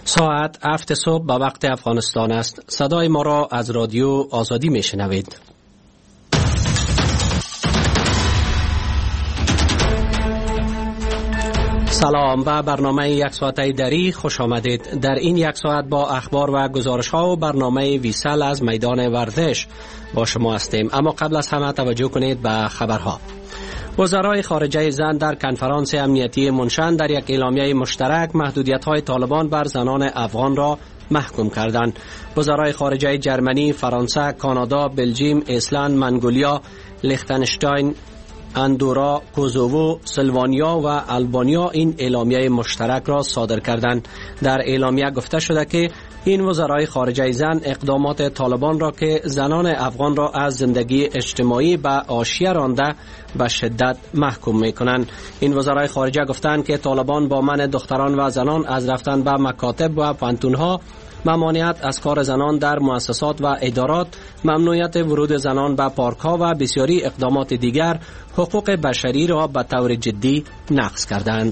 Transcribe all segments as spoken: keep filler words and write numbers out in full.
ساعت هفت صبح به وقت افغانستان است. صدای ما را از رادیو آزادی می شنوید. سلام، به برنامه یک ساعته دری خوش آمدید. در این یک ساعت با اخبار و گزارش ها و برنامه ویسل از میدان ورزش با شما هستیم. اما قبل از همه توجه کنید به خبرها. وزرای خارجه زن در کنفرانس امنیتی منشن در یک اعلامیه مشترک محدودیت‌های طالبان بر زنان افغان را محکوم کردند. وزرای خارجه جرمنی، فرانسه، کانادا، بلژیم، ایسلند، منگولیا، لیختنشتاین، اندورا، کوزوو، سلوانیا و آلبانیا این اعلامیه مشترک را صادر کردند. در اعلامیه گفته شده که این وزرای خارجه زن اقدامات طالبان را که زنان افغان را از زندگی اجتماعی به حاشیه رانده به شدت محکوم می‌کنند. این وزرای خارجه گفتند که طالبان با منع دختران و زنان از رفتن به مکاتب و پانتون‌ها، ممانعت از کار زنان در مؤسسات و ادارات، ممنوعیت ورود زنان به پارک‌ها و بسیاری اقدامات دیگر حقوق بشری را به طور جدی نقض کردند.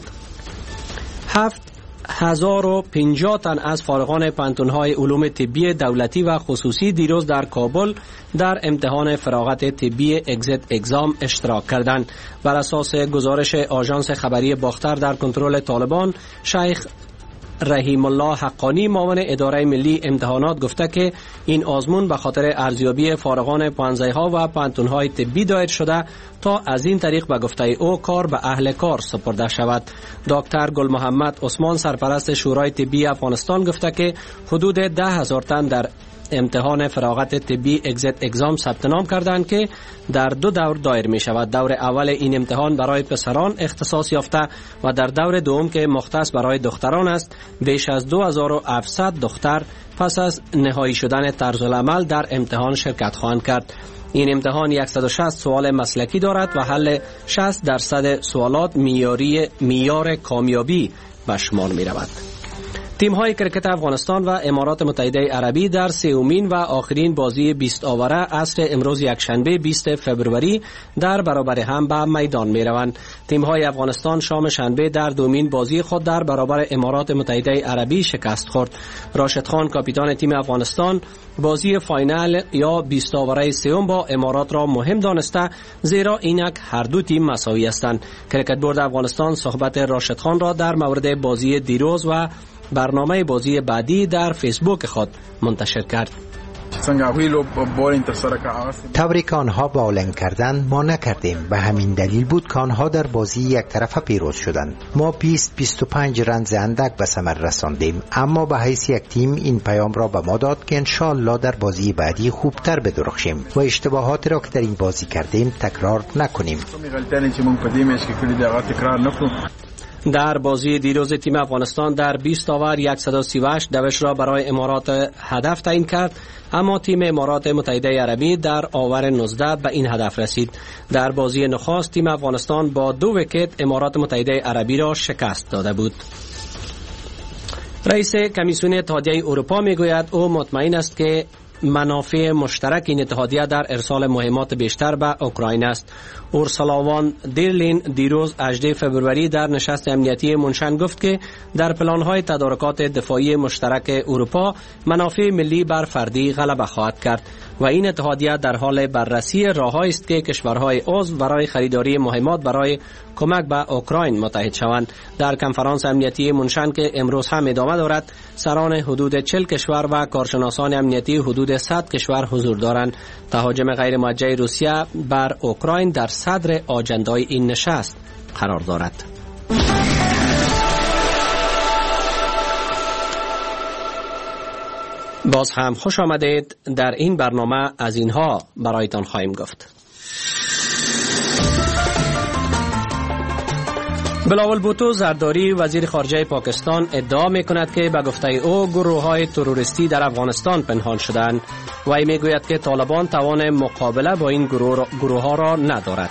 هفت هزار و پنجاه تن از فارغان پانتون‌های علوم طبی دولتی و خصوصی دیروز در کابل در امتحان فراغت طبی اگزیت اگزام اشتراک کردند. بر اساس گزارش آژانس خبری باختر در کنترل طالبان، شیخ رحیم الله حقانی معاون اداره ملی امتحانات گفته که این آزمون به خاطر ارزیابی فارغان پانزده‌ها و پانتون‌های طبی دایر شده تا از این طریق به گفته او کار به اهل کار سپرده شود. دکتر گل محمد عثمان سرپرست شورای طبی افغانستان گفته که حدود ده هزار تن در امتحان فراغت طبی اگزیت اگزام ثبت نام کردند که در دو دور دایر می شود. دور اول این امتحان برای پسران اختصاص یافته و در دور دوم که مختص برای دختران است، بیش از دو هزار و هفتصد دختر پس از نهایی شدن طرز العمل در امتحان شرکت خواهند کرد. این امتحان صد و شصت سوال مسلکی دارد و حل شصت درصد سوالات معیاری معیار کامیابی به شمار می رود. تیم‌های کرکت افغانستان و امارات متحده عربی در سومین و آخرین بازی بیست آوره عصر امروز یکشنبه بیست فوریه در برابر هم به میدان می‌روند. تیم‌های افغانستان شام شنبه در دومین بازی خود در برابر امارات متحده عربی شکست خورد. راشد خان کاپیتان تیم افغانستان بازی فاینال یا بیست آوره سوم با امارات را مهم دانسته، زیرا اینک هر دو تیم مساوی هستند. کرکت بورد افغانستان صحبت راشد خان را در مورد بازی دیروز و برنامه بازی بعدی در فیسبوک خود منتشر کرد. طوری که آنها باولنگ کردند ما نکردیم، به همین دلیل بود که آنها در بازی یک طرفه پیروز شدند. ما بیست بیست و پنج رنز اندک به ثمر رساندیم، اما به حیث یک تیم این پیام را به ما داد که انشاءالله در بازی بعدی خوبتر بدرخشیم و اشتباهاتی را که در این بازی کردیم تکرار نکنیم. در بازی دیروز تیم افغانستان در بیست آور صد و سی و هشت دوش را برای امارات هدف تعیین کرد، اما تیم امارات متحده عربی در آور نوزده به این هدف رسید. در بازی نخست تیم افغانستان با دو ویکت امارات متحده عربی را شکست داده بود. رئیس کمیسیون اتحادیه اروپا میگوید او مطمئن است که منافع مشترک این اتحادیه در ارسال مهمات بیشتر به اوکراین است. اورسولا وان در لین دیروز هجدهم فوریه در نشست امنیتی منشن گفت که در پلان‌های تدارکات دفاعی مشترک اروپا منافع ملی بر فردی غلبه خواهد کرد و این اتحادیه در حال بررسی راه‌هایی است که کشورهای عضو برای خریداری مهمات برای کمک به اوکراین متحد شوند. در کنفرانس امنیتی منشن که امروز هم ادامه دارد، سران حدود چهل کشور و کارشناسان امنیتی حدود صد کشور حضور دارند. تهاجم غیر موجه روسیه بر اوکراین در صدر آجندای این نشست قرار دارد. باز هم خوش آمدید. در این برنامه از اینها برایتان خواهیم گفت. بلاول بوتو زرداری وزیر خارجه پاکستان ادعا می کند که به گفته او گروه های تروریستی در افغانستان پنهان شدند. وی می گوید که طالبان توان مقابله با این گروه, گروه ها را ندارد.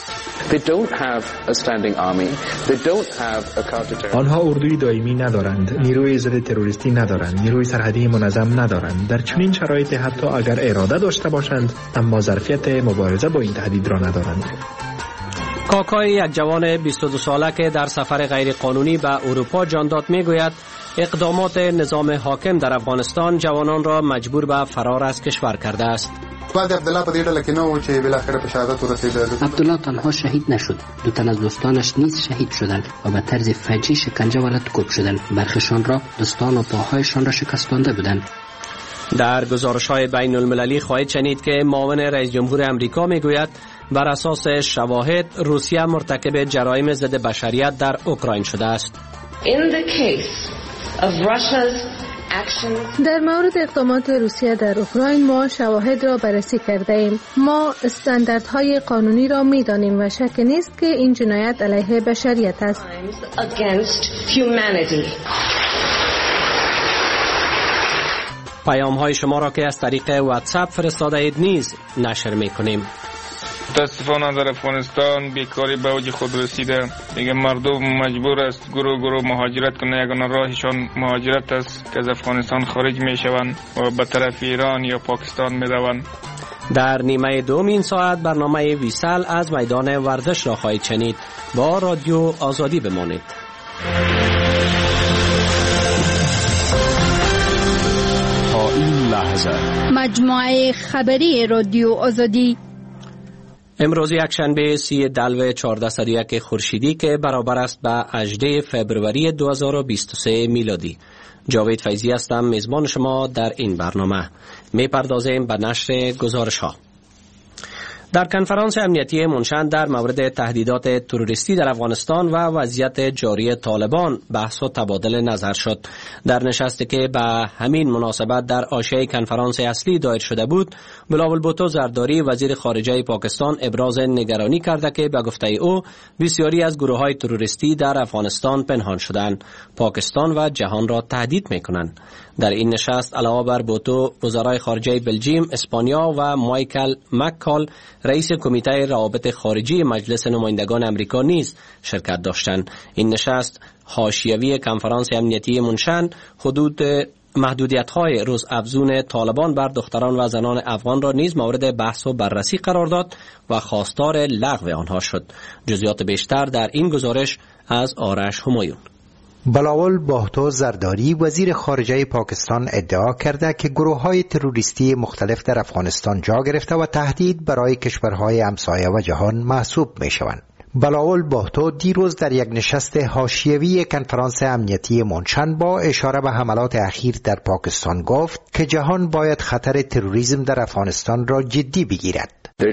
آنها اردوی دائمی ندارند، نیروی ضد تروریستی ندارند، نیروی سرحدی منظم ندارند. در چنین شرایطی حتی اگر اراده داشته باشند، اما ظرفیت مبارزه با این تهدید را ندارند. کاکای یک جوان بیست و دو ساله که در سفر غیر قانونی به اروپا جان داد میگوید اقدامات نظام حاکم در افغانستان جوانان را مجبور به فرار از کشور کرده است. بعد عبدالله په دې ډله کې نه و چې بالاخره په شهادت ورسېد. عبدالله تنها شهید نشد، دو تن از دوستانش نیز شهید شدند و به طرز فجیع شکنجه و لطکوب شدند. برخیشان را دستان و پاهایشان را شکستانده بودند. در گزارش‌های بین المللی خواهید شنید که معاون رئیس جمهور امریکا میگوید بر اساس شواهد روسیه مرتکب جرایم ضد بشریت در اوکراین شده است. In the case of Russia's در مورد اقدامات روسیه در اوکراین ما شواهد را بررسی کرده ایم. ما استانداردهای قانونی را می دانیم و شک نیست که این جنایت علیه بشریت است. پیام های شما را که از طریق واتساپ فرستاده اید نیز نشر می کنیم. متاسفانه در افغانستان بیکاری به اوج خود رسیده. دیگه مردم مجبور است گروه گروه مهاجرت کنه. یگانه راهشان مهاجرت است که از افغانستان خارج می شوند و به طرف ایران یا پاکستان می روند. در نیمه دوم این ساعت برنامه ویسال از میدان ورزش را خواهید شنید. با رادیو آزادی بمانید. تا این لحظه مجموعه خبری رادیو آزادی امروز یکشنبه سی دلو چهارصد و یک خورشیدی که برابر است به هجدهم فوریه دو هزار و بیست و سه میلادی. جاوید فیضی هستم میزبان شما در این برنامه. می پردازیم به نشر گزارش ها. در کنفرانس امنیتی منشن در مورد تهدیدات تروریستی در افغانستان و وضعیت جاری طالبان بحث و تبادل نظر شد. در نشستی که به همین مناسبت در حاشیه کنفرانس اصلی دایر شده بود، بلاول بوتو زرداری وزیر خارجه پاکستان ابراز نگرانی کرده که به گفته او بسیاری از گروه‌های تروریستی در افغانستان پنهان شدند، پاکستان و جهان را تهدید می‌کنند. در این نشست علاوه بر بوتو، وزرای خارجه بلژیم، اسپانیا و مایکل مککال رئیس کمیته روابط خارجی مجلس نمایندگان امریکا نیز شرکت داشتند. این نشست حاشیوی کنفرانس امنیتی منشن حدود محدودیت‌های روز افزون طالبان بر دختران و زنان افغان را نیز مورد بحث و بررسی قرار داد و خواستار لغو آنها شد. جزئیات بیشتر در این گزارش از آرش همایون. بلاول بوتو زرداری وزیر خارجه پاکستان ادعا کرده که گروه‌های تروریستی مختلف در افغانستان جا گرفته و تهدید برای کشورهای همسایه و جهان محسوب می‌شوند. بلاول بوتو دیروز در یک نشست حاشیوی کنفرانس امنیتی منشن با اشاره به حملات اخیر در پاکستان گفت که جهان باید خطر تروریسم در افغانستان را جدی بگیرد.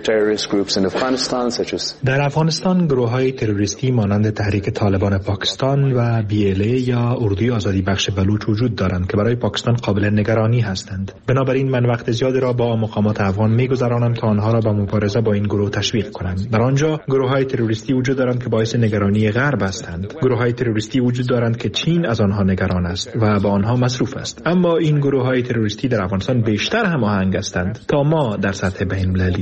در افغانستان گروه‌های تروریستی مانند تحریک طالبان پاکستان و بی ال ای یا اردوی آزادی بخش بلوچ وجود دارند که برای پاکستان قابل نگرانی هستند. بنابراین من وقت زیادی را با مقامات افغان می‌گذرانم تا آنها را به مبارزه با این گروه تشویق کنند. در آنجا گروه‌های تروریستی وجود دارند که باعث نگرانی غرب هستند. گروه‌های تروریستی وجود دارند که چین از آنها نگران است و با آنها مصروف است. اما این گروه‌های تروریستی در افغانستان بیشتر هماهنگ هستند تا ما در سطح بین‌المللی.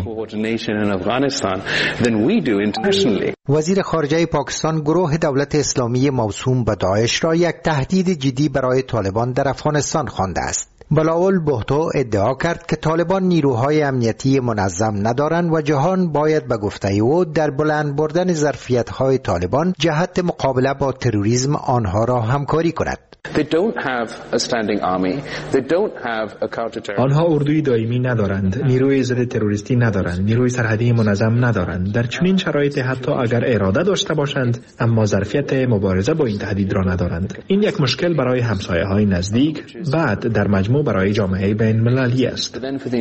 وزیر خارجه پاکستان گروه دولت اسلامی موسوم به داعش را یک تهدید جدی برای طالبان در افغانستان خوانده است. بلاول بوتو ادعا کرد که طالبان نیروهای امنیتی منظم ندارند و جهان باید به گفته او در بلند بردن ظرفیت‌های طالبان جهت مقابله با تروریسم آنها را همکاری کند. آنها اردوی دائمی ندارند، نیروی ضد تروریستی ندارند، نیروی سرحدی منظم ندارند. در چنین شرایطی حتی اگر اراده داشته باشند اما ظرفیت مبارزه با این تهدید را ندارند. این یک مشکل برای همسایه‌های نزدیک، بعد در مجموع برای جامعه بین‌المللی است.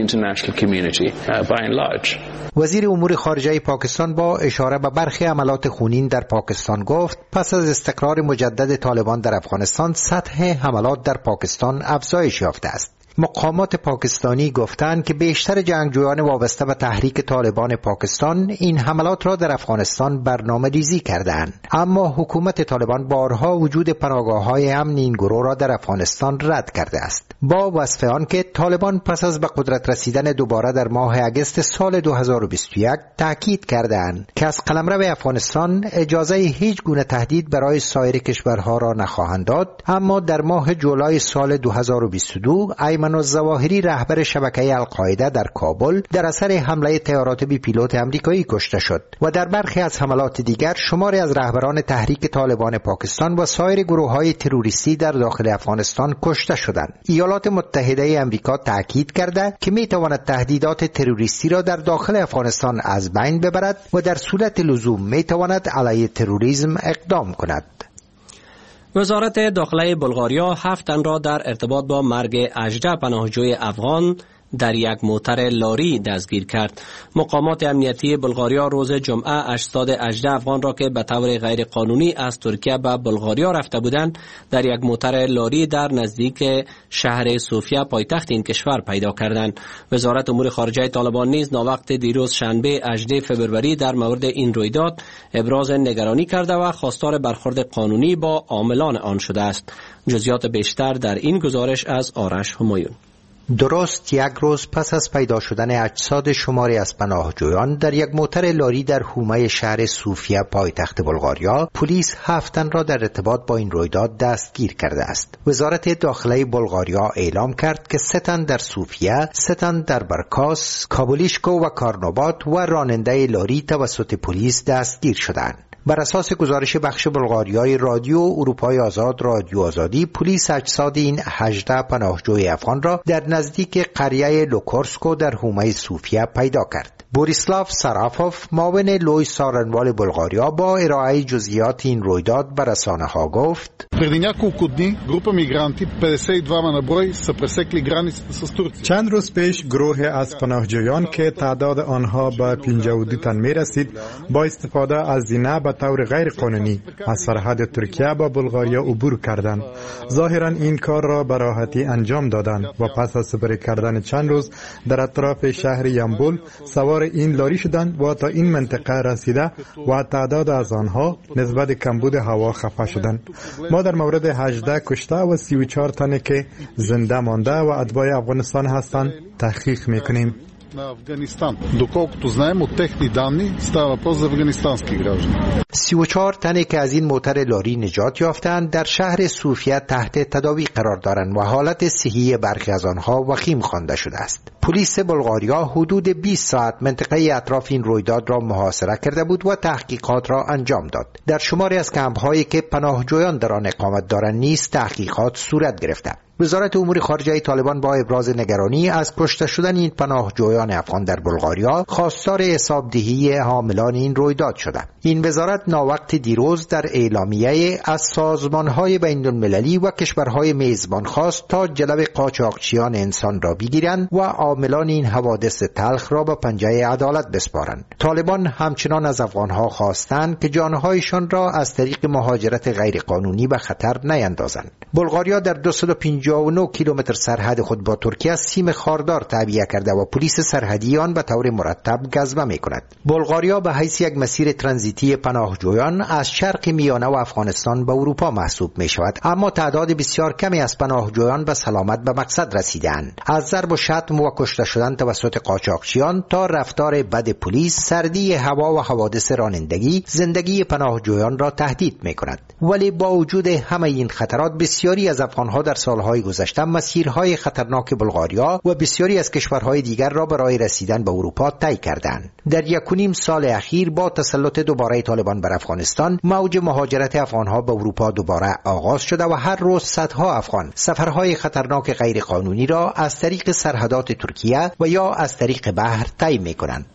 وزیر امور خارجه پاکستان با اشاره به برخی عملات خونین در پاکستان گفت پس از استقرار مجدد طالبان در افغانستان سطح حملات در پاکستان افزایش یافته است. مقامات پاکستانی گفتند که بیشتر جنگجویان وابسته به تحریک طالبان پاکستان این حملات را در افغانستان برنامه ریزی کردند، اما حکومت طالبان بارها وجود پناهگاه‌های امن این گروه را در افغانستان رد کرده است. با وصف آن که طالبان پس از به قدرت رسیدن دوباره در ماه اگست سال دو هزار و بیست و یک تاکید کردند که از قلمرو افغانستان اجازه هیچ گونه تهدید برای سایر کشورها را نخواهند داد، اما در ماه جولای سال دو هزار و بیست و دو ایمن ایمن الظواهری رهبر شبکه القاعده در کابل در اثر حمله طیارات بی پیلوت آمریکایی کشته شد و در برخی از حملات دیگر شماری از رهبران تحریک طالبان پاکستان و سایر گروه‌های تروریستی در داخل افغانستان کشته شدند. ایالات متحده آمریکا تاکید کرده که می‌تواند تهدیدات تروریستی را در داخل افغانستان از بین ببرد و در صورت لزوم می‌تواند علیه تروریسم اقدام کند. وزارت داخله بلغاریا هفت تن را در ارتباط با مرگ هجده پناهجوی افغان در یک موتر لاری دستگیر کرد. مقامات امنیتی بلغاریا روز جمعه هشتصد و هجده افغان را که به طور غیر قانونی از ترکیه به بلغاریا رفته بودند در یک موتر لاری در نزدیک شهر صوفیا پایتخت این کشور پیدا کردند. وزارت امور خارجه طالبان نیز ناوقت دیروز شنبه هجدهم فوریه در مورد این رویداد ابراز نگرانی کرده و خواستار برخورد قانونی با عاملان آن شده است. جزئیات بیشتر در این گزارش از آرش همایون. درست یک روز پس از پیدا شدن اجساد شماری از پناهجویان در یک موتر لاری در حومه شهر صوفیا پایتخت بلغاریا، پلیس هفت تن را در ارتباط با این رویداد دستگیر کرده است. وزارت داخله بلغاریا اعلام کرد که سه تن در صوفیا، سه تن در برکاس، کابولیشکو و کارنوبات و راننده لاری توسط پلیس دستگیر شدند. بر اساس گزارش بخش بلغاریای رادیو اروپای آزاد رادیو آزادی، پلیس اجساد این هجده پناهجوی افغان را در نزدیک قریه لوکورسکو در حومه صوفیا پیدا کرد. بوریسلاف سرافوف معاون لوی سارنوال بلغاریا با ارائه جزئیات این رویداد به رسانه‌ها گفت: چند روز پیش گروه از پناهجویان که تعداد آنها به پنجاه و دو تن می رسید با استفاده از زینه به طور غیر قانونی از سرحد ترکیه با بلغاریا عبور کردند. ظاهرا این کار را به راحتی انجام دادند و پس از سپری کردن چند روز در اطراف شهر یامبول سوار این لاری شدند و تا این منطقه رسیده و تعداد از آنها نسبت کمبود هوا خفه شدند. ما در مورد هجده کشته و سی و چهار تنی که زنده مانده و اتباع افغانستان هستند تحقیق میکنیم. на Афганистан. Доколкото знаем от техни данни, става въпрос за афганистански граждани. سی و چهار تنی که از این موتر لاری نجات یافتند در شهر صوفیا تحت تداوی قرار دارند و حالت صحی برخی از آنها وخیم خوانده شده است. پلیس بلغاریا حدود بیست ساعت منطقه اطراف این رویداد را محاصره کرده بود و تحقیقات را انجام داد. در شماری از کمپ‌هایی که پناهجویان در آن اقامت دارند نیز تحقیقات صورت گرفته. وزارت امور خارجه طالبان با ابراز نگرانی از کشته شدن این پناهجویان افغان در بلغاریا خواستار حسابدهی حاملان این رویداد شده. این وزارت ناوقت دیروز در اعلامیه از سازمان‌های بین‌المللی و کشورهای میزبان خواست تا جلب قاچاقچیان انسان را بگیرند و عاملان این حوادث تلخ را به پنجه عدالت بسپارند. طالبان همچنان از افغانها خواستند که جانهایشان را از طریق مهاجرت غیرقانونی به خطر نیندازند. بلغاریا در دویست و پنجاه و نه کیلومتر سرحد خود با ترکیه سیم خاردار تعبیه کرده و پلیس سرحدی آن به طور مرتب گزمه می‌کند. بلغاریا به حیث یک مسیر ترانزیتی پناهجویان از شرق میانه و افغانستان به اروپا محسوب می‌شود، اما تعداد بسیار کمی از پناهجویان به سلامت به مقصد رسیدند. از ضرب و شتم و کشته شدن توسط قاچاقچیان تا رفتار بد پلیس، سردی هوا و حوادث رانندگی زندگی پناهجویان را تهدید می‌کند. ولی با وجود همه این خطرات بسیاری از افغان‌ها در سالهای گذشته مسیرهای خطرناک بلغاریا و بسیاری از کشورهای دیگر را برای رسیدن به اروپا طی کردند. در یک و نیم سال اخیر با تسلط دوباره طالبان بر افغانستان، موج مهاجرت افغانها به اروپا دوباره آغاز شده و هر روز صدها افغان سفرهای خطرناک غیرقانونی را از طریق سرحدات ترکیه و یا از طریق بحر طی می‌کنند.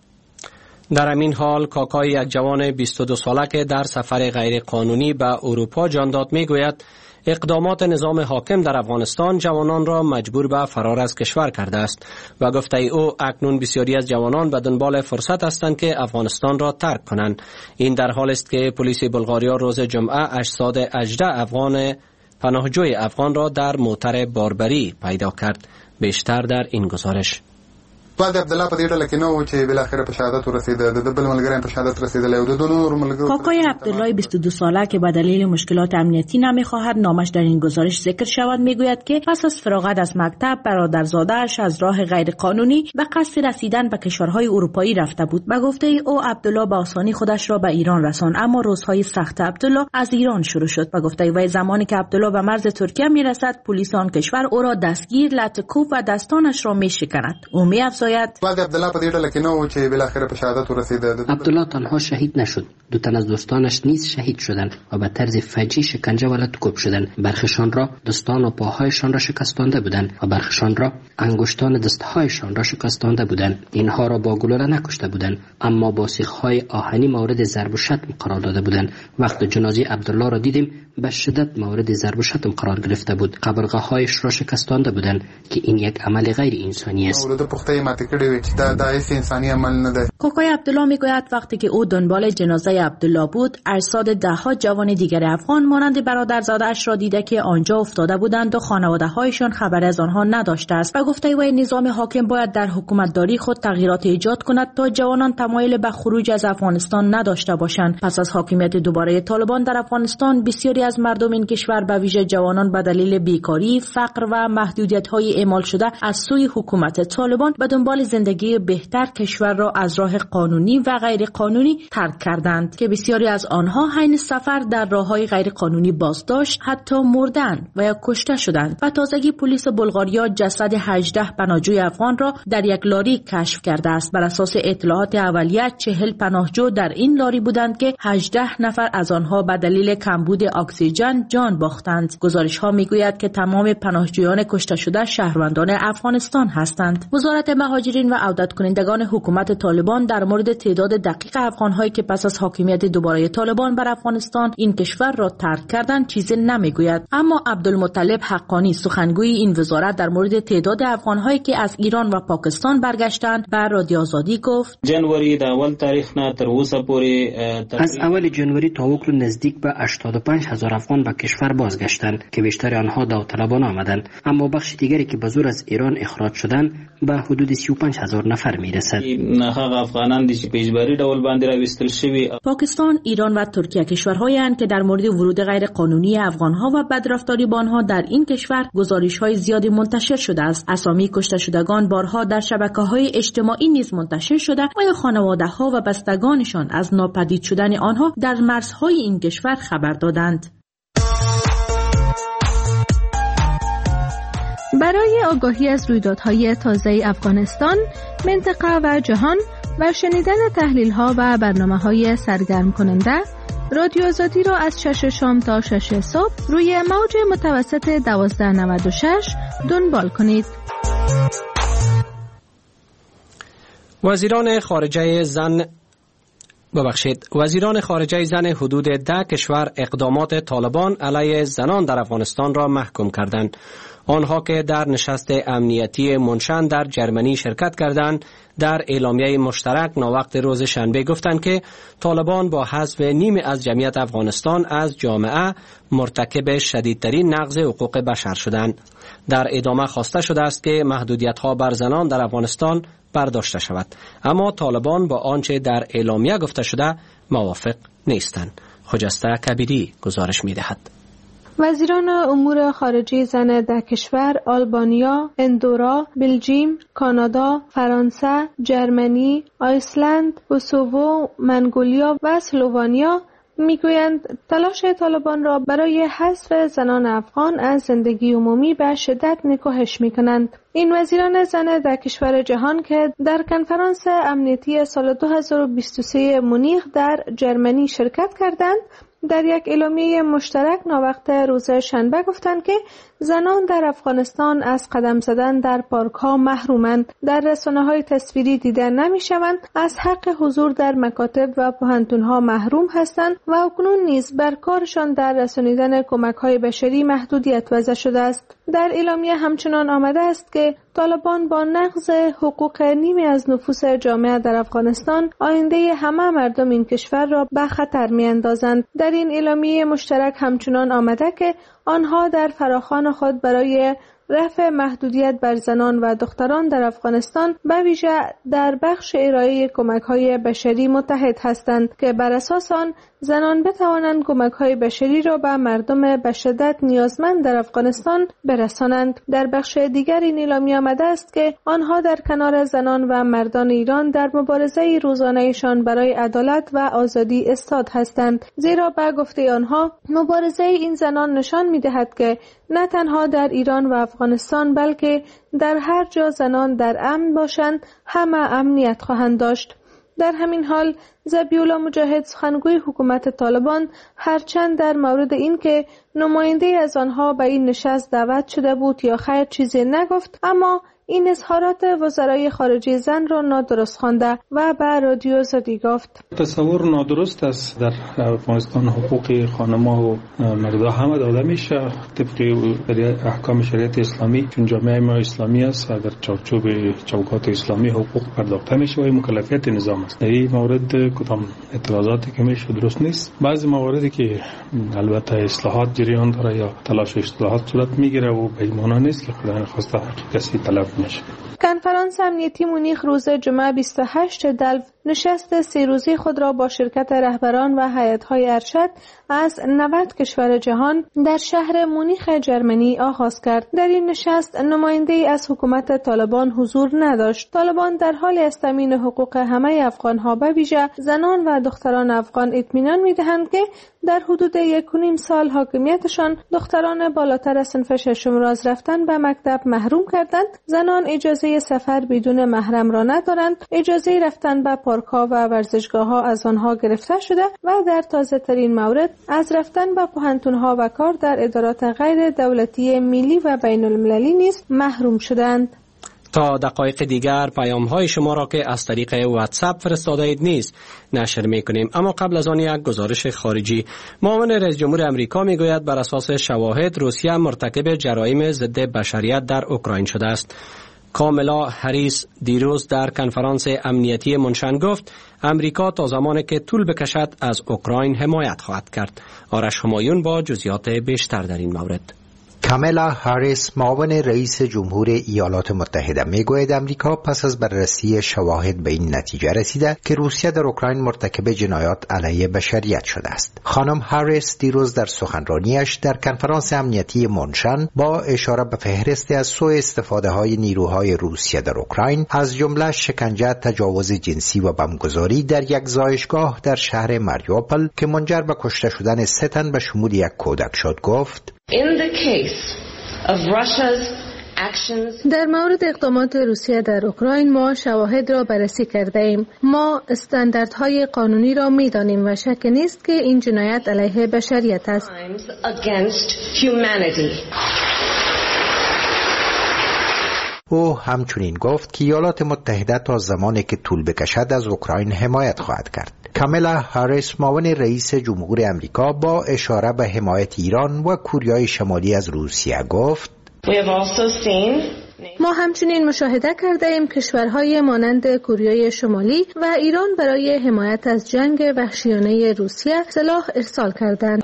در همین حال کاکای یک جوان بیست و دو ساله که در سفر غیرقانونی به اروپا جان داد میگوید اقدامات نظام حاکم در افغانستان جوانان را مجبور به فرار از کشور کرده است و گفته او اکنون بسیاری از جوانان به دنبال فرصت هستند که افغانستان را ترک کنند. این در حالی است که پلیس بلغاریا روز جمعه هشتصد و هجده افغان پناهجوی افغان را در موتر باربری پیدا کرد. بیشتر در این گزارش. بعد عبدالله په دې ډله کې نو چې بالاخره په شهادت ورسیده، د بل ملګری په شهادت رسیدلی او د دو نور ملګرو. کاکای عبدالله بیست و دو ساله که به دلیل مشکلات امنیتی نمیخواهد نامش در این گزارش ذکر شود میگوید که پس از فراغت از مکتب برادرزاده‌اش از راه غیرقانونی به قصد رسیدن به کشورهای اروپایی رفته بود. به گفته او عبدالله به آسانی خودش را به ایران رساند، اما روزهای سخت عبدالله از ایران شروع شد. به گفته وی زمانی که عبدالله به مرز ترکیه میرسد پلیس آن کشور او را دستگیر، لطکوب و دستانش را میشکند. او میافزاید بعد عبدالله په دې ډله کې نو چې بالاخره په شهادت ورسیده. عبدالله تنها شهید نشد، دو تن از دوستانش نیز شهید شدند و به طرز فجیع شکنجه و لطکوب شدند. برخشان را دستان و پاهایشان را شکستانده بودند و برخشان را انگشتان دستهایشان را شکستانده بودند. اینها را با گلوله نکشته بودند، اما با سیخ‌های آهنی مورد ضرب و شتم قرار داده بودند. وقت جنازه عبدالله را دیدیم به شدت مورد ضرب و شتم قرار گرفته بود. قبرغه‌هایش را شکستانده بودند که این یک عمل غیر انسانی است. کاکای عبدالله میگوید وقتی که او دنبال جنازه عبدالله بود، ارصاد ده‌ها جوان دیگر افغان مانند برادرزاده‌اش را دیده که آنجا افتاده بودند و خانواده‌هایشان خبر از آنها نداشته است. و گفته وی نظام حاکم باید در حکومتداری خود تغییرات ایجاد کند تا جوانان تمایل به خروج از افغانستان نداشته باشند. پس از حاکمیت دوباره طالبان در افغانستان، بسیاری از مردم این کشور به ویژه جوانان به دلیل بیکاری، فقر و محدودیت‌های اعمال شده از سوی حکومت طالبان به دنبال زندگی بهتر کشور را از راه قانونی و غیر قانونی ترک کردند که بسیاری از آنها حین سفر در راه‌های غیر قانونی بازداشت، حتی مردند و یا کشته شدند. و تازگی پلیس بلغاریا جسد هجده پناهجوی افغان را در یک لاری کشف کرده است. بر اساس اطلاعات اولیه چهل پناهجو در این لاری بودند که هجده نفر از آنها به دلیل کمبود اکسیژن جان باختند. گزارش‌ها میگوید که تمام پناهجویان کشته شده شهروندان افغانستان هستند. وزارت مهاجرین و عودت کنندگان حکومت طالبان در مورد تعداد دقیق افغان‌هایی که پس از حاکمیت دوباره طالبان بر افغانستان این کشور را ترک کردند چیزی نمیگوید. اما عبدالمطلب حقانی سخنگوی این وزارت در مورد تعداد افغان‌هایی که از ایران و پاکستان برگشتند به رادیو آزادی گفت جنوری د اول تاریخ نه تر اوسه پورې از اول جنوری تا وکر نزدیک به هشتاد و پنج هزار افغان به کشور بازگشتند که بیشتر آنها داوطلبانه آمدند، اما بخش دیگری که به زور از ایران اخراج شدند به حدود سی و پنج هزار نفر میرسد. هغه افغانان دي چې په اجباري ډول باندې راوستل شوي. پاکستان، ایران و ترکیه کشورهایی هستند که در مورد ورود غیر قانونی افغانها و بدرفتاری با آنها در این کشور گزارش‌های زیادی منتشر شده است. اسامی کشته شدگان بارها در شبکه‌های اجتماعی نیز منتشر شده و یا خانواده‌ها و بستگانشان از ناپدید شدن آنها در مرزهای این کشور خبر دادند. برای آگاهی از رویدادهای تازه افغانستان، منطقه و جهان و شنیدن تحلیل‌ها و برنامه‌های سرگرم کننده، رادیو آزادی را از شش شام تا شش صبح روی موج متوسط دوازده نود و شش دنبال کنید. وزیران خارجه زن ببخشید وزیران خارجه زن حدود ده کشور اقدامات طالبان علیه زنان در افغانستان را محکوم کردند. آنها که در نشست امنیتی منشن در جرمنی شرکت کردند در اعلامیه مشترک ناوقت روز شنبه گفتند که طالبان با حذف نیمی از جمعیت افغانستان از جامعه مرتکب شدیدترین نقض حقوق بشر شدند. در ادامه خواسته شده است که محدودیت‌ها بر زنان در افغانستان برداشته شود، اما طالبان با آنچه در اعلامیه گفته شده موافق نیستند. خجسته کبیری گزارش می‌دهد. وزیران امور خارجه زن ده کشور آلبانیا، اندورا، بلژیم، کانادا، فرانسه، جرمنی، آیسلند، کوسوو، منگولیا و اسلوونیا میگویند تلاش طالبان را برای حذف زنان افغان از زندگی عمومی به شدت نکوهش میکنند. این وزیران زن در کشور جهان که در کنفرانس امنیتی سال دو هزار و بیست و سه مونیخ در جرمنی شرکت کردند، در یک اعلامیه مشترک ناوقت روز شنبه گفتند که زنان در افغانستان از قدم زدن در پارک ها محرومند، در رسانه های تصویری دیده نمی شوند، از حق حضور در مکاتب و پوهنتون ها محروم هستند و اکنون نیز بر کارشان در رسانیدن کمک های بشری محدودیت وضع شده است. در اعلامیه همچنان آمده است که طالبان با نقض حقوق نیمی از نفوس جامعه در افغانستان آینده همه مردم این کشور را به خطر می‌اندازند. در این اعلامیه مشترک همچنان آمده که آنها در فراخوان خود برای رفع محدودیت بر زنان و دختران در افغانستان به ویژه در بخش ارائه کمک‌های بشری متحد هستند که بر اساس آن زنان بتوانند کمک‌های بشری را به مردم به شدت نیازمند در افغانستان برسانند. در بخش دیگری اعلامیه آمده است که آنها در کنار زنان و مردان ایران در مبارزه روزانه‌شان برای عدالت و آزادی استاد هستند، زیرا به گفته آنها مبارزه این زنان نشان می‌دهد که نه تنها در ایران و افغانستان بلکه در هر جا زنان در امن باشند همه امنیت خواهند داشت. در همین حال ذبیح‌الله مجاهد سخنگوی حکومت طالبان هرچند در مورد این که نماینده از آنها به این نشست دعوت شده بود یا خیر چیزی نگفت، اما این اظهارات وزرای خارجه زن را نادرست خوانده و به رادیو زدی گفت تصور نادرست است. در افغانستان حقوق خانم‌ها و مردها همه داده میشه طبق احکام شریعت اسلامی، چون جامعه ما اسلامی است و در چارچوب چوکات اسلامی حقوق پرداخته میشه و این مکلفیت نظام است. در این مورد کدام اعتراضاتی که میشه درست نیست. بعضی مواردی که البته اصلاحات جریان داره یا تلاش اصلاحات صورت میگیره و به این معنا نیست که خدای نخواسته کسی طلب نشه. کنفرانس امنیتی مونیخ روز جمعه بیست و هشتم دلو نشست سه روزه خود را با شرکت رهبران و هیئت‌های ارشد از نود کشور جهان در شهر مونیخ جرمنی آغاز کرد. در این نشست نماینده‌ای از حکومت طالبان حضور نداشت. طالبان در حال است تامین حقوق همه افغان‌ها به ویژه زنان و دختران افغان اطمینان می‌دهند که در حدود یک و نیم سال حاکمیتشان دختران بالاتر از صنف ششم را از رفتن به مکتب محروم کردند. زنان اجازه سفر بدون محرم را ندارند. اجازه رفتن به پارک‌ها و ورزشگاه‌ها از آنها گرفته شده و در تازه ترین مورد از رفتن به پوهنتون‌ها و کار در ادارات غیر دولتی ملی و بین المللی نیز محروم شدند. تا دقایق دیگر پیام های شما را که از طریق واتساپ فرستاده اید نیز نشر می کنیم. اما قبل از آن یک گزارش خارجی. معاون رئیس جمهور امریکا می گوید بر اساس شواهد روسیه مرتکب جرایم ضد بشریت در اوکراین شده است. کاملا هریس دیروز در کنفرانس امنیتی منشن گفت امریکا تا زمانی که طول بکشد از اوکراین حمایت خواهد کرد. آرش همایون با جزئیات بیشتر در این مورد. کاملا هریس معاون رئیس جمهور ایالات متحده میگوید امریکا پس از بررسی شواهد به این نتیجه رسیده که روسیه در اوکراین مرتکب جنایات علیه بشریت شده است. خانم هریس دیروز در سخنرانیش در کنفرانس امنیتی منشن با اشاره به فهرستی از سوء استفاده های نیروهای روسیه در اوکراین از جمله شکنجه، تجاوز جنسی و بمبگذاری در یک زایشگاه در شهر ماریوپل که منجر به کشته شدن سه تن به شمول یک کودک شد گفت In the case of Russia's actions در مورد اقدامات روسیه در اوکراین ما شواهد را بررسی کرده ایم. ما استانداردهای قانونی را می دانیم و شک نیست که این جنایت علیه بشریت است. against humanity. او همچنین گفت که ایالات متحده تا زمانی که طول بکشد از اوکراین حمایت خواهد کرد. کاملا هریس معاون رئیس جمهور امریکا با اشاره به حمایت ایران و کوریای شمالی از روسیه گفت ما همچنین مشاهده کرده ایم کشورهای مانند کوریای شمالی و ایران برای حمایت از جنگ وحشیانه روسیه سلاح ارسال کردند.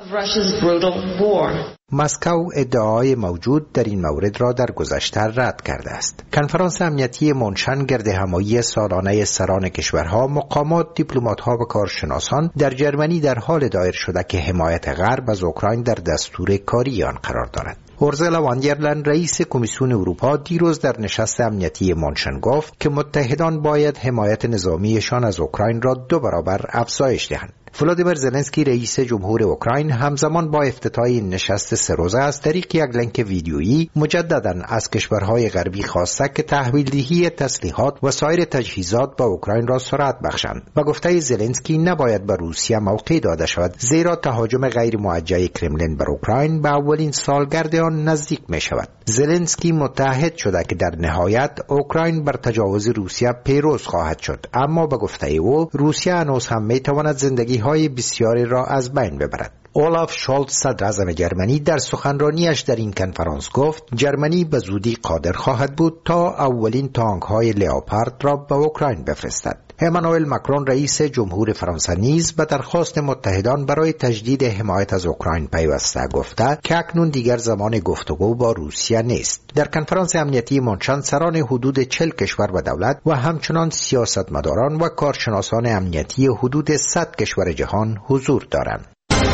مسکو ادعای موجود در این مورد را در گذشته رد کرده است. کنفرانس امنیتی منشن گرد همایی سالانه سران کشورها، مقامات، دیپلمات‌ها و کارشناسان در جرمنی در حال دایر شده که حمایت غرب از اوکراین در دستور کاری آن قرار دارد. اورزلا وان در لین رئیس کمیسیون اروپا دیروز در نشست امنیتی منشن گفت که متحدان باید حمایت نظامیشان از اوکراین را دو برابر افزایش دهند. ولادیمیر زلنسکی رئیس جمهور اوکراین همزمان با افتتاح این نشست سه روزه از طریق یک لینک ویدیویی مجددا از کشورهای غربی خواسته که تحویلدهی تسلیحات و سایر تجهیزات به اوکراین را سرعت بخشند و گفته زلنسکی نباید به روسیه موقع داده شود زیرا تهاجم غیر موجه کرملین بر اوکراین به اولین سالگرد آن نزدیک می شود. زلنسکی متعهد شده که در نهایت اوکراین بر تجاوز روسیه پیروز خواهد شد، اما به گفته او روسیه هنوز هم می تواند زندگی های بسیاری را از بین ببرد. اولاف شولز صدر اعظم جرمنی در سخنرانیش در این کنفرانس گفت جرمنی به زودی قادر خواهد بود تا اولین تانک های لئوپارد را به اوکراین بفرستد. امانوئل ماکرون رئیس جمهور فرانسه نیز به درخواست متحدان برای تجدید حمایت از اوکراین پیوسته گفته که اکنون دیگر زمان گفتگو با روسیه نیست. در کنفرانس امنیتی منشن سران حدود چهل کشور و دولت و همچنان سیاستمداران و کارشناسان امنیتی حدود صد کشور جهان حضور دارند.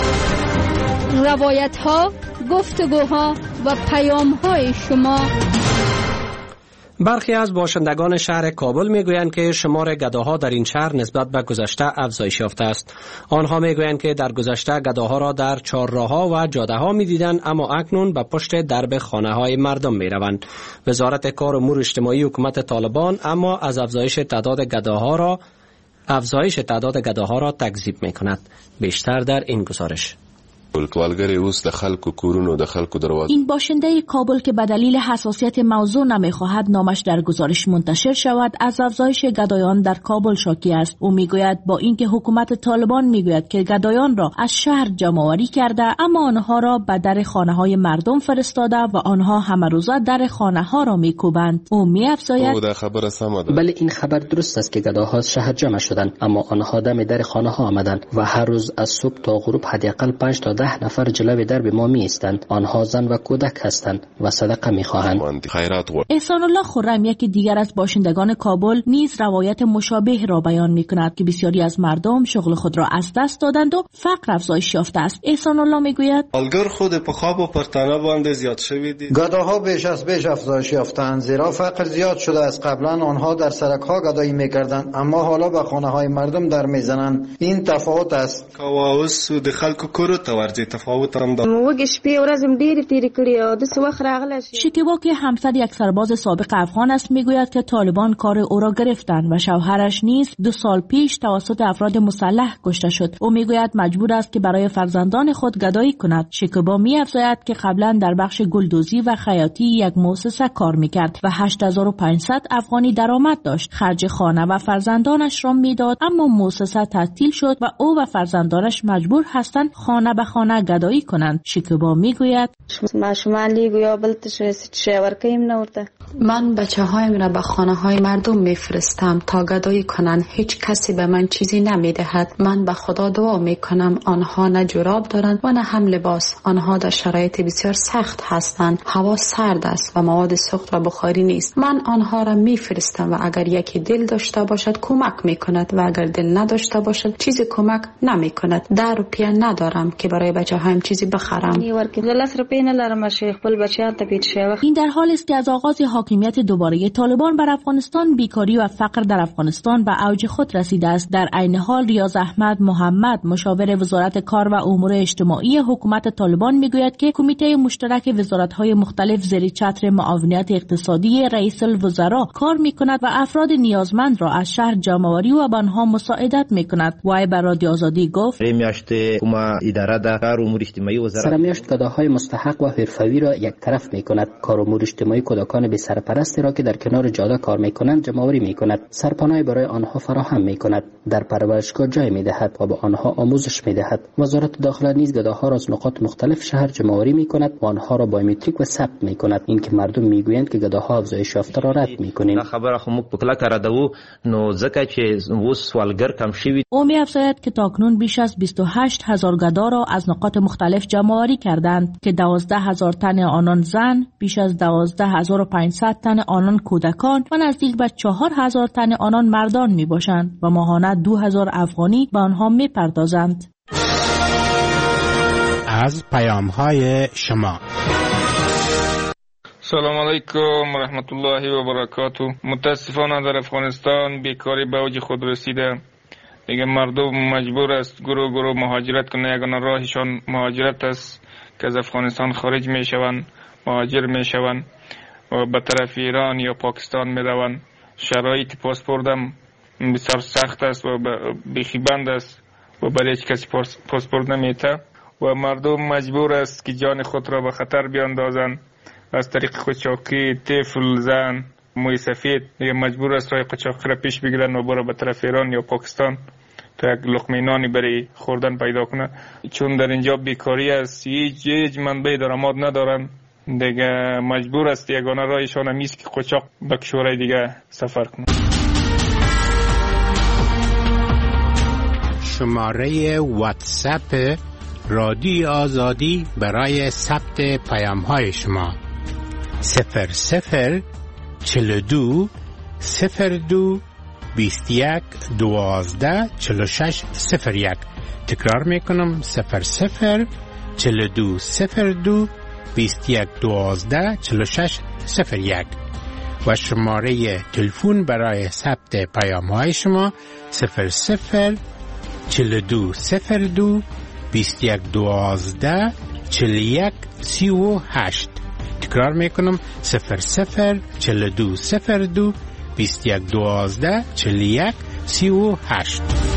روایت ها، گفتگوها و پیام های شما. برخی از باشندگان شهر کابل میگویند که شمار گداها در این شهر نسبت به گذشته افزایش یافته است. آنها میگویند که در گذشته گداها را در چهارراه‌ها و جاده‌ها می‌دیدند، اما اکنون به پشت درب خانه‌های مردم می‌روند. وزارت کار و امور اجتماعی حکومت طالبان اما از افزایش تعداد گداها را افزایش تعداد گداها را تکذیب می‌کند. بیشتر در این گزارش. این باشنده کابل که به دلیل حساسیت موضوع نمیخواهد نامش در گزارش منتشر شود از افزایش گدایان در کابل شاکی است. او میگوید با اینکه حکومت طالبان میگوید که گدایان را از شهر جمع‌آوری کرده، اما آنها را به در خانه‌های مردم فرستاده و آنها همه روزه در خانه‌ها را میکوبند. او میافزاید بله این خبر درست است که گداها از شهر جمع شدند، اما آنها دم در خانه‌ها آمدند و هر روز از صبح تا غروب حداقل پنج تا ده نفر جلوی درب ما می ایستند. آنها زن و کودک هستند و صدقه می خواهند. احسان الله خرم یکی دیگر از باشندگان کابل نیز روایت مشابه را بیان می کند که بسیاری از مردم شغل خود را از دست دادند و فقر افزایش یافته است. احسان الله می گوید الگر خود په خواب و پرتانه باندې زیاد شوی دی. گداها بیش از بیش افزایش یافتند زیرا فقر زیاد شده است. قبلا آنها در سرک‌ها گدایی می‌کردند، اما حالا به خانه‌های مردم در می‌زنند. این تفاوت است. کاواوس د خلکو کورو ته ورځي تفاوت هم ده. موږ شپې ورځې ډېرې تیرې کړې او د څه وخت راغله. شکیبا که همسر یک سرباز سابق افغان است میگوید که طالبان کار او را گرفتند و شوهرش نیز دو سال پیش توسط افراد مسلح کشته شد. او میگوید مجبور است که برای فرزندان خود گدایی کند. شکیبا می‌افزاید که قبلا در بخش گلدوزی و خیاطی یک مؤسسه کار میکرد و هشت هزار و پانصد افغانی درآمد داشت. خرج خانه و فرزندانش را میداد، اما مؤسسه تعطیل شد و او و فرزندانش مجبور هستند خانه به خانه گدایی کنند. شکیبا میگوید من بچه هایم را به خانه های مردم میفرستم تا گدایی کنند. هیچ کسی به من چیزی نمیدهد. من به خدا دعا میکنم. آنها نه جوراب دارند و نه هم لباس. آنها در شرایط بسیار سخت هستند. هوا سرد است و مواد سوخت و بخاری نیست. من آنها را میفرستم و اگر یکی دل داشته باشد کمک میکند و اگر دل نداشته باشد چیزی کمک نمیکند. ده روپیه ندارم که برای بچه هایم چیزی بخرم. این در حالی است که از آغاز حاکمیت دوباره طالبان بر افغانستان بیکاری و فقر در افغانستان به اوج خود رسیده است. در عین حال ریاض احمد محمد مشاور وزارت کار و امور اجتماعی حکومت طالبان میگوید که کمیته مشترک وزارت‌های مختلف زیر چتر معاونت اقتصادی رئیس الوزراء کار میکند و افراد نیازمند را از شهر جمع‌آوری و به آنها مساعدت میکند. وای بر رادیو آزادی گفت سرمیاشت گداهای مستحق و حرفه‌ای را یک طرف میکند. کار امور اجتماعی کودکان بی سرپرستی را که در کنار جاده کار میکنند جمع‌آوری میکند. سرپناهی برای آنها فراهم میکند. در پرورشگاه جای میدهد و به آنها آموزش میدهد. وزارت داخله نیز گداها را از نقاط مختلف شهر جمع‌آوری میکند و آنها را بایومتریک و ثبت میکند. این که مردم میگویند که گداها افزایش یافته را رد میکنیم. خبره خو موږ په کلکه ردوو نو ځکه چې اوس سوالګر کم شوي. او می‌افزاید که تاکنون بیش از بیست و هشت هزار گدا را از نقاط مختلف جمع‌آوری کردند که دوازده هزار تن آنان زن، بیش از دوازده هزار و پانصد تن آنان کودکان و نزدیک به چهار هزار تن آنان مردان میباشند و ماهانه دو هزار افغانی به آنها میپردازند. از پیام‌های شما. سلام علیکم و رحمت الله و برکاته. متاسفانه در افغانستان بیکاری به اوج خود رسیده. دیگه مردم مجبور است گروه گروه مهاجرت کنه. یگانه راهشان مهاجرت است که از افغانستان خارج میشوند، مهاجر میشوند و به طرف ایران یا پاکستان میروند. شرایط پاسپورت هم بسیار سخت است و بیخی بند است و برای هیچ کسی پاسپورت نمیده و مردم مجبور است که جان خود را به خطر بیاندازند از طریق قاچاقی. طفل، زن، موی سفید دیگه مجبور است راه قاچاقی را پیش بگیرند و برای به طرف ایران یا پاکستان تا یک لقمه نانی برای خوردن پیدا کنه، چون در اینجا بیکاری است، هیچ هیچ منبع درآمد ندارن دیگه، مجبور است یگانه راهشان هم است که قاچاق به کشورهای دیگه سفر کنه. شماره واتساپ رادیو آزادی برای ثبت پیام های شما صفر صفر چهل و دو صفر دو بیست و یک دوازده چهل و شش صفر یک. تکرار میکنم صفر صفر چهل و دو صفر دو بیست و یک دوازده چهل و شش صفر یک و شماره تلفن برای ثبت پیام های شما صفر صفر چهل و دو صفر دو بیست و یک دوازده چهل و یک سی و هشت. تکرار میکنم صفر صفر چهل و دو صفر دو بیست و یک دوازده چهل و یک سی و هشت.